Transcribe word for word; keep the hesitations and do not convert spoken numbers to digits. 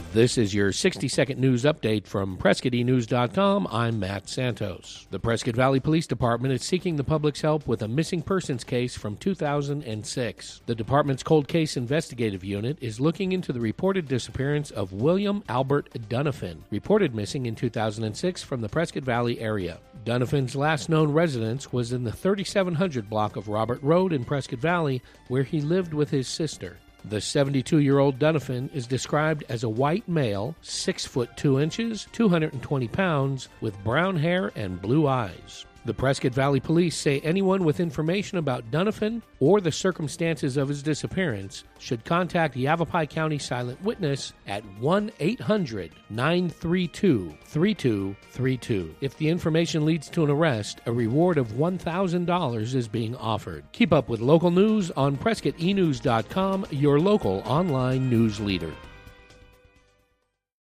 This is your sixty-second news update from Prescott E News dot com. I'm Matt Santos. The Prescott Valley Police Department is seeking the public's help with a missing persons case from two thousand six. The department's cold case investigative unit is looking into the reported disappearance of William Albert Dunafin, reported missing in two thousand six from the Prescott Valley area. Dunafin's last known residence was in the thirty-seven hundred block of Robert Road in Prescott Valley, where he lived with his sister. The seventy-two-year-old Dunafin is described as a white male, six foot two inches, two hundred twenty pounds, with brown hair and blue eyes. The Prescott Valley Police say anyone with information about Dunafin or the circumstances of his disappearance should contact Yavapai County Silent Witness at one eight hundred, nine three two, three two three two. If the information leads to an arrest, a reward of one thousand dollars is being offered. Keep up with local news on Prescott E News dot com, your local online news leader.